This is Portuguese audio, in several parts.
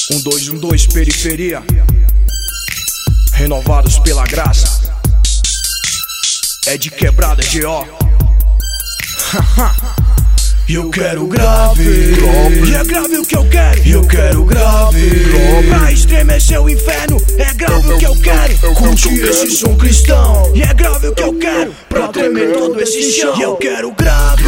1212 periferia, renovados pela graça. É de quebrada, G.O. Eu quero grave, e é grave o que eu quero. Eu quero grave, pra estremecer o inferno. É grave o que eu quero, curtir esse som cristão. E é grave o que eu quero, pra tremer todo esse chão. E eu quero grave,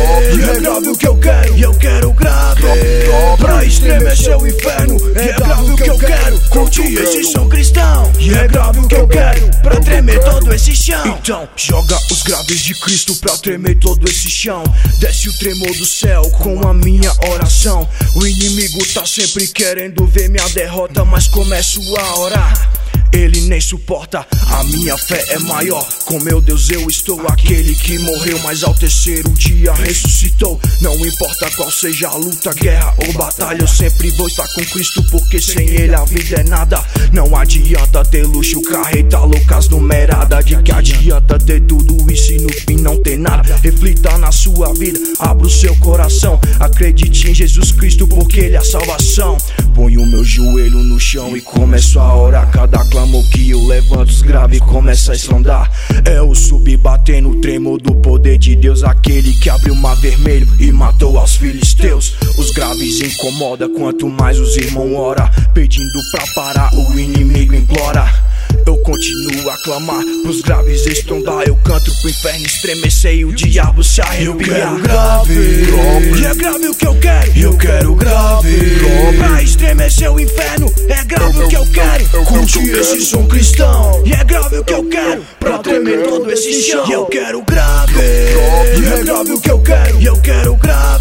e é grave o que eu quero. E eu quero grave, pra estremecer o inferno. E é grave o que eu quero, curtir esse som cristão. E é grave o que eu quero, pra tremer todo esse chão. Então joga os graves de Cristo pra tremer todo esse chão. Desce o tremor do céu com a minha oração. O inimigo tá sempre querendo ver minha derrota, mas começo a orar. Ele nem suporta, a minha fé é maior. Com meu Deus eu estou, aquele que morreu, mas ao terceiro dia ressuscitou. Não importa qual seja a luta, guerra ou batalha, eu sempre vou estar com Cristo, porque sem Ele a vida é nada. Não adianta ter luxo, carreta loucas numeradas. De que adianta ter tudo isso e no fim não ter nada? Reflita na sua vida, abra o seu coração. Acredite em Jesus Cristo, porque Ele é a salvação. Ponho o meu joelho no chão e começo a orar. Cada clamor que eu levanto, os graves começam a estrondar. É o subbatendo o tremor do poder de Deus, aquele que abriu o mar vermelho e matou aos filisteus. Os graves incomoda, quanto mais os irmãos ora, pedindo pra parar, o inimigo implora. Eu continuo a clamar pros graves estrondar. Eu canto pro inferno estremecer e o diabo se arrepiar. Eu quero grave, e é grave o que eu quero. Eu quero grave, pra estremecer o inferno. É grave o que eu quero, curtir esse som cristão. E é grave o que eu quero, pra tremer todo esse chão. E eu quero grave, e é grave o que eu quero. E eu quero grave,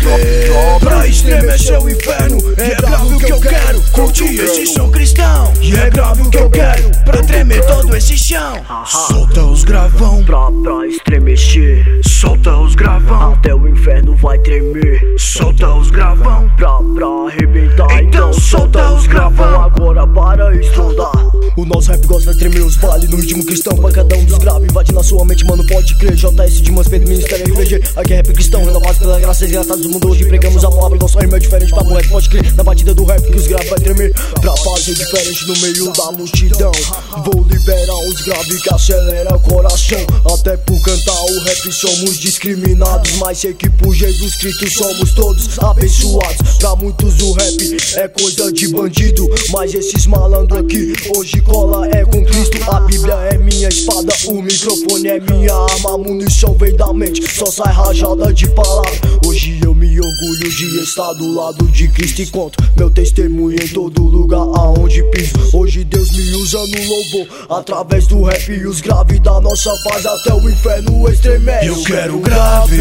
pra estremecer o inferno. É grave o que eu quero, curtir esse som cristão. E é grave o que eu quero, pra tremer todo esse chão. Solta os gravão pra estremecer. Solta os gravão, até o inferno vai tremer. solta os gravão, Pra arrebentar. Então solta os gravão. Agora para estrondar. O nosso rap gosta de tremer os vales no ritmo cristão. Pra cada um dos graves invade na sua mente, mano, pode crer. JS de Mans, Pedro, Ministério RPG. Aqui é rap cristão, renovado pela graça, desgraçados do mundo. Hoje pregamos a palavra, nosso rima é diferente pra rap, pode crer. Na batida do rap que os graves vai tremer. Pra fazer diferente no meio da multidão. Vou liberar os graves que acelera o coração. Até por cantar o rap somos discriminados, mas sei que por Jesus Cristo somos todos abençoados. Pra muitos o rap é coisa de bandido, mas esses malandros aqui hoje cola é com Cristo. A Bíblia é minha espada, o microfone é minha arma. A munição vem da mente, só sai rajada de palavra. Hoje eu me orgulho de estar do lado de Cristo e conto meu testemunho em todo lugar aonde piso. Hoje Deus me usa no louvor, através do rap e os graves da nossa paz. Até o inferno estremece. Eu quero grave,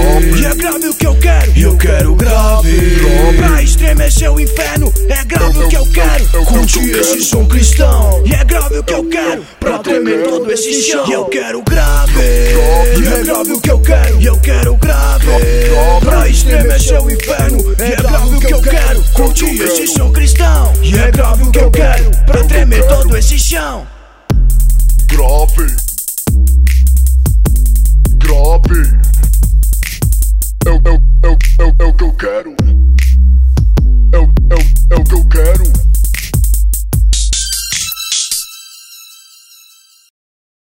e é grave o que eu quero. Eu quero grave, pra estremecer o inferno. É grave o que eu quero, curtir esse som cristão. E é grave o que eu quero, pra tremer todo esse chão. E eu quero grave, e é grave o que eu quero. E eu quero grave, pra estremecer o inferno. É grave o que eu quero, curtir esse som cristão. E é grave o que eu quero, pra tremer todo esse chão. Grave.